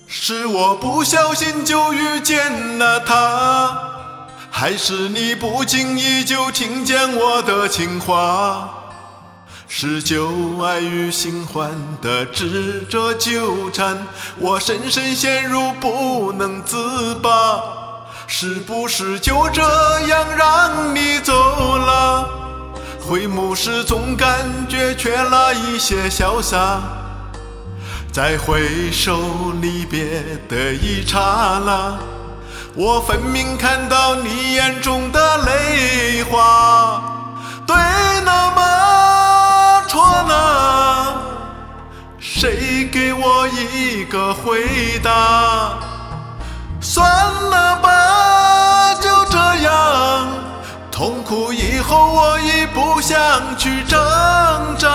是我不小心就遇见了他，还是你不经意就听见我的情话？是旧爱与新欢的执着纠缠，我深深陷入不能自拔。是不是就这样让你走了？回眸时总感觉缺了一些潇洒，再回首离别的一刹那，我分明看到你眼中的泪花。对了吗？错了？谁给我一个回答？算了吧，就这样，痛苦以后我已不想去挣扎。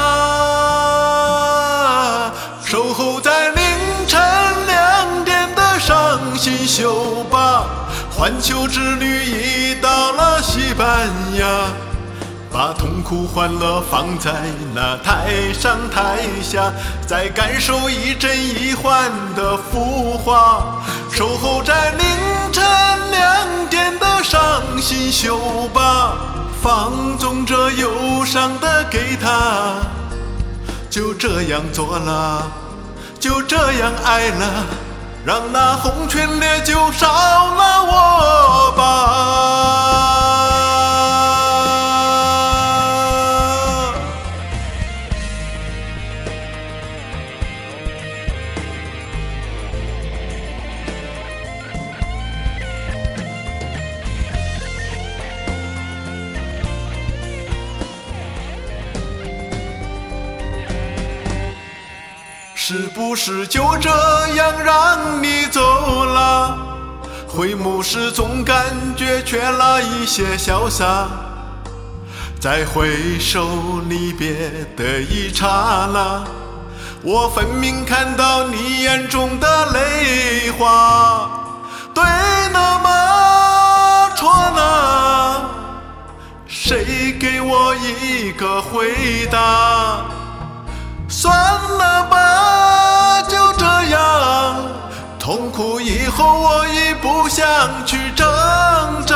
守候在凌晨2点的伤心酒吧，环球之旅已到了西班牙，把痛苦欢乐放在那台上台下，再感受一真一幻的浮华。守候在凌晨2点的伤心酒吧，放纵着忧伤的给他。就这样做了，就这样爱了，让那红唇烈酒烧了我吧。是不是就这样让你走了？回眸时总感觉缺了一些潇洒，再回首离别的一刹那，我分明看到你眼中的泪花。对了吗？错了？谁给我一个回答？算了吧，就这样，痛苦以后我已不想去挣扎。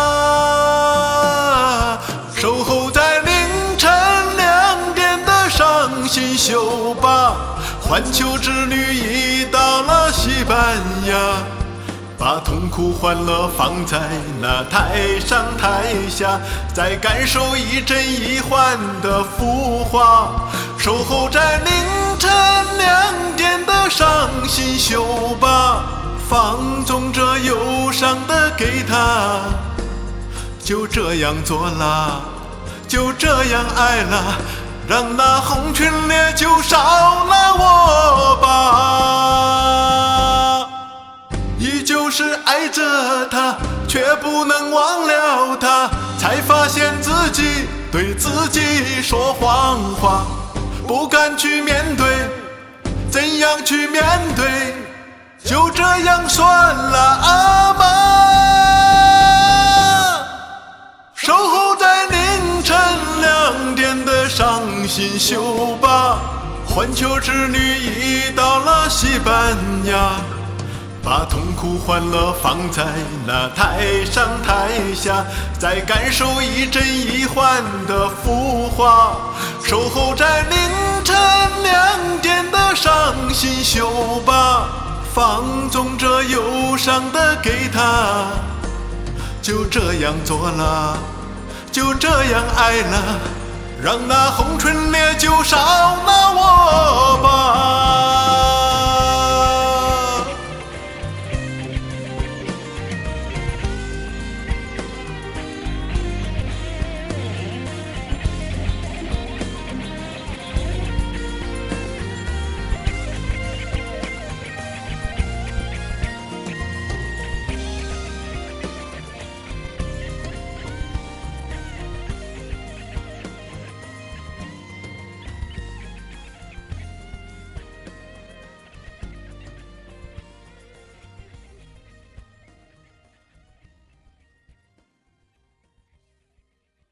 守候在凌晨2点的伤心酒吧，环球之旅已到了西班牙，把痛苦欢乐放在那台上台下，再感受一真一幻的浮华。守候在凌晨2点的伤心酒吧，放纵着忧伤的给他。就这样做了，就这样爱了，让那红唇烈酒烧了我吧。依旧是爱着他，却不能忘了他，才发现自己对自己说谎话，不敢去面对，怎样去面对？就这样算了啊吧。守候在凌晨2点的伤心酒吧，环球之旅已到了西班牙，把痛苦欢乐放在那台上台下，再感受一真一幻的浮华。守候在凌晨2点的伤心酒吧，放纵着忧伤的给他。就这样做了，就这样爱了，让那红唇烈酒烧了